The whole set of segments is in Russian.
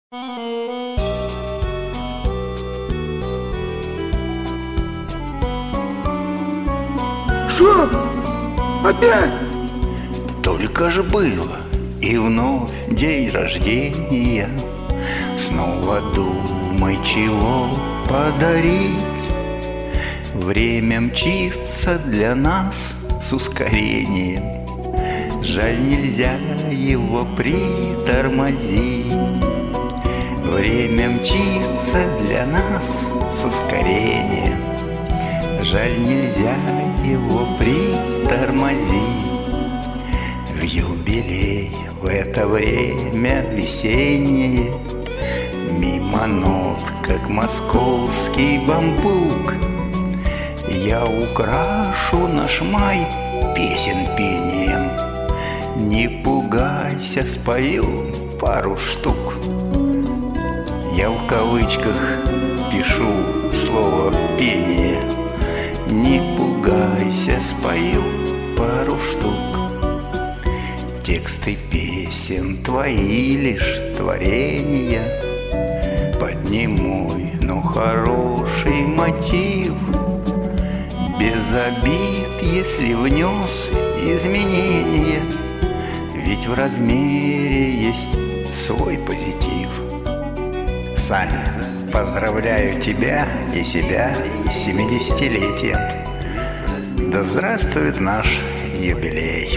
Шо? Опять? Только ж было, и вновь день рождения. Снова думай, чего подарить. Время мчится для нас с ускорением. Жаль, нельзя его притормозить. Время мчится для нас с ускорением. Жаль, нельзя его притормозить. В юбилей в это время весеннее мимо нот, как московский бамбук, я украшу наш май песен пением. Не пугайся, спою пару штук. Я в кавычках пишу слово «пение». Не пугайся, спою пару штук. Тексты песен твои лишь творения. Поднимой, но хороший мотив. Без обид, если внес изменения. Ведь в размере есть свой позитив. Саня, поздравляю тебя и себя с 70-летием. Да здравствует наш юбилей.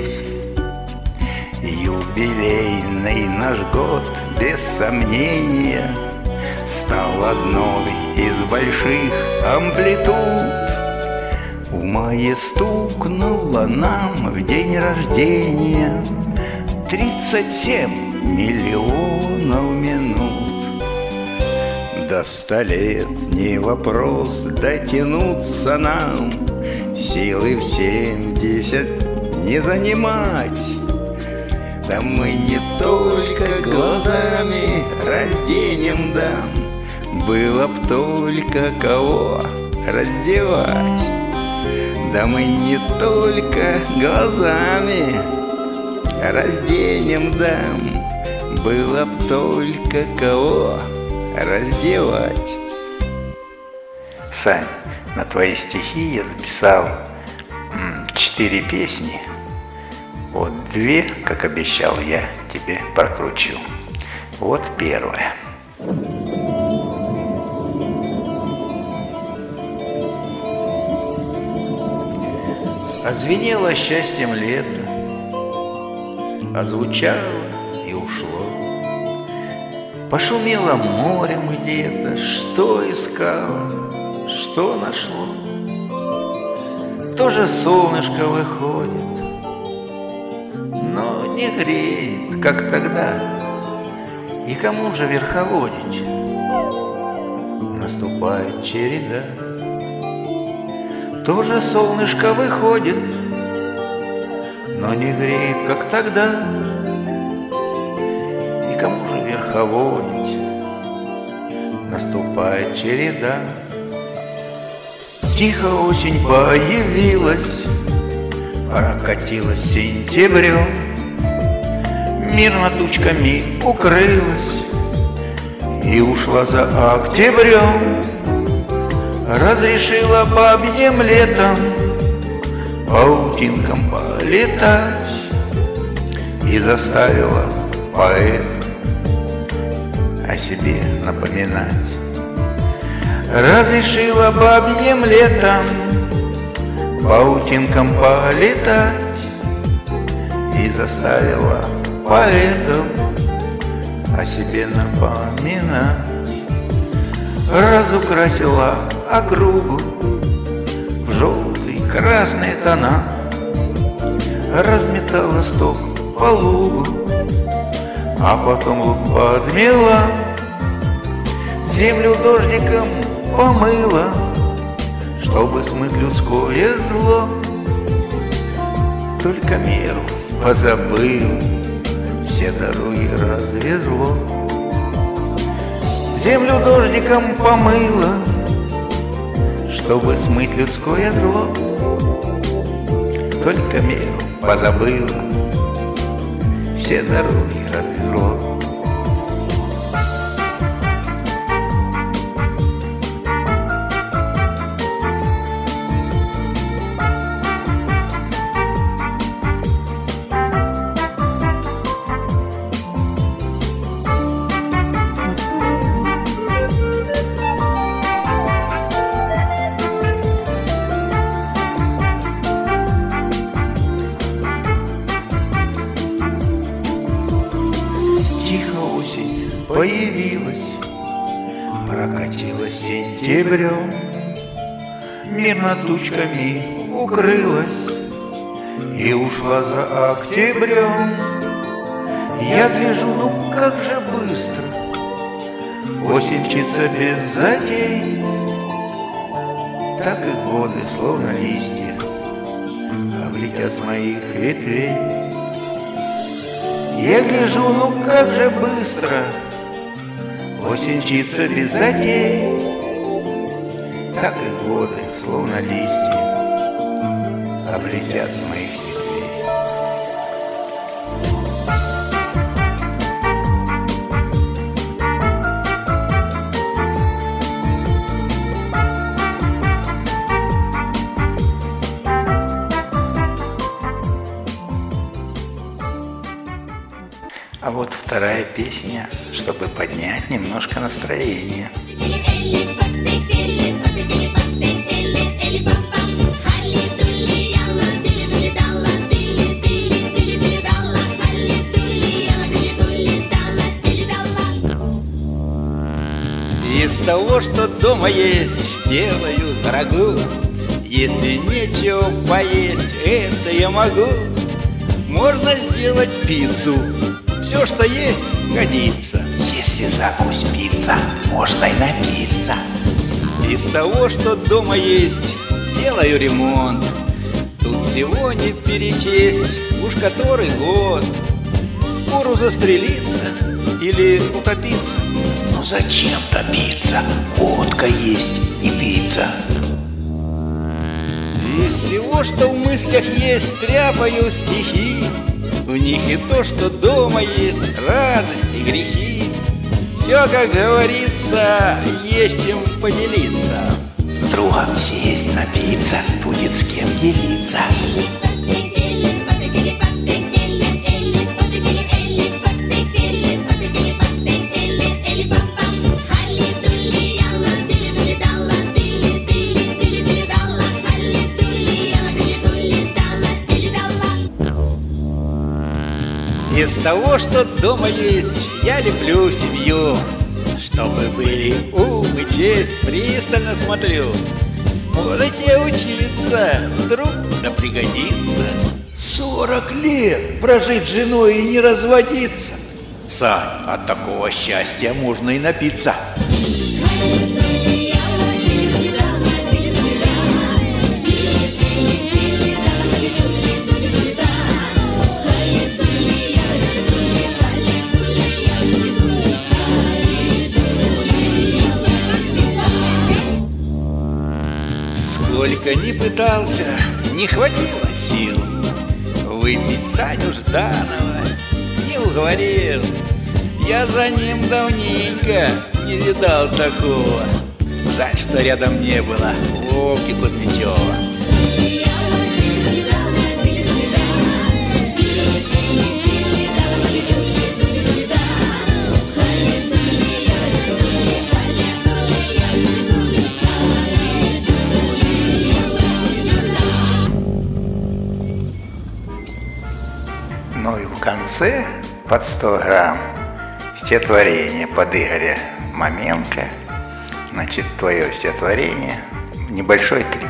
Юбилейный наш год, без сомнения, стал одной из больших амплитуд. В мае стукнуло нам в день рождения 37 миллионов минут. До 100 лет не вопрос дотянуться нам, силы в 70 не занимать. Да мы не только глазами разденем дам, было б только кого раздевать. Да мы не только глазами разденем дам, было б только кого раздевать. Сань, на твои стихи я записал 4 песни. Вот 2, как обещал, я тебе прокручу. Вот первая. Отзвенело счастьем лето, отзвучало и ушло. Пошумело морем где-то, что искало, что нашло. Тоже солнышко выходит, но не греет, как тогда. И кому же верховодить? Наступает череда. Тоже солнышко выходит, но не греет, как тогда. И кому же верховодить? Наступает череда. Тихо осень появилась, прокатилась сентябрем, мирно тучками укрылась и ушла за октябрем. Разрешила бабьим летом паутинкам полетать и заставила поэта о себе напоминать. Разрешила бабьим летом паутинкам полетать и заставила поэтам о себе напоминать. Разукрасила округу в желтые, красные тона, разметала сток по лугу, а потом луг подмела, землю дождиком помыла, чтобы смыть людское зло. Только меру позабыл, все дороги развезло. Землю дождиком помыла, чтобы смыть людское зло. Только меру позабыла, все дороги развезло. появилась, прокатилась сентябрем, мирно тучками укрылась и ушла за октябрем. Я гляжу, ну как же быстро осень мчится без затей, так и годы, словно листья, облетят с моих ветвей. Я гляжу, ну как же быстро осень мчится без затей, так и годы, словно листья, облетят с моих ветвей. А вот вторая песня, чтобы поднять немножко настроение. Из того, что дома есть, делаю дорогу. Если нечего поесть, это я могу. Можно сделать пиццу, все, что есть, годится. Если закусь пицца, можно и напиться. Из того, что дома есть, делаю ремонт. Тут всего не перечесть, уж который год. Впору застрелиться или утопиться. Ну зачем топиться? Водка есть и пицца. Из всего, что в мыслях есть, стряпаю стихи. В них и то, что дома есть, радость и грехи. Все, как говорится, есть чем поделиться. С другом сесть, напиться, будет с кем делиться. Из того, что дома есть, я люблю семью. Чтобы были ум и честь, пристально смотрю. Можете учиться, вдруг да пригодится. 40 лет прожить с женой и не разводиться. Сань, от такого счастья можно и напиться. Сколько ни пытался, не хватило сил выпить Саню Жданова, не уговорил. Я за ним давненько не видал такого. Жаль, что рядом не было Вовки Кузьмичева. Ну и в конце под 100 грамм стихотворение под Игоря Маменко. Значит, твое стихотворение, небольшой клип.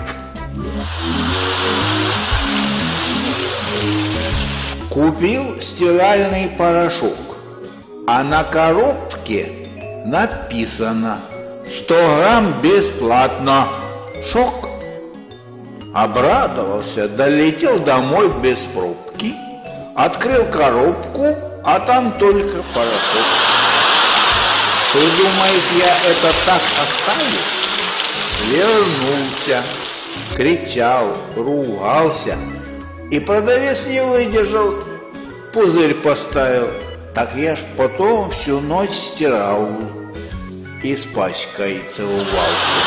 Купил стиральный порошок, а на коробке написано 100 грамм бесплатно. Шок! Обрадовался, долетел домой без пробки, открыл коробку, а там только порошок. Ты думаешь, я это так оставлю? Вернулся, кричал, ругался, и продавец не выдержал, пузырь поставил. Так я ж потом всю ночь стирал и с Паськой целовался.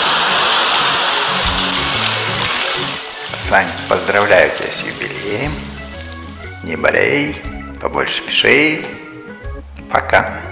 Сань, поздравляю тебя с юбилеем. Не болей, побольше пиши. Пока.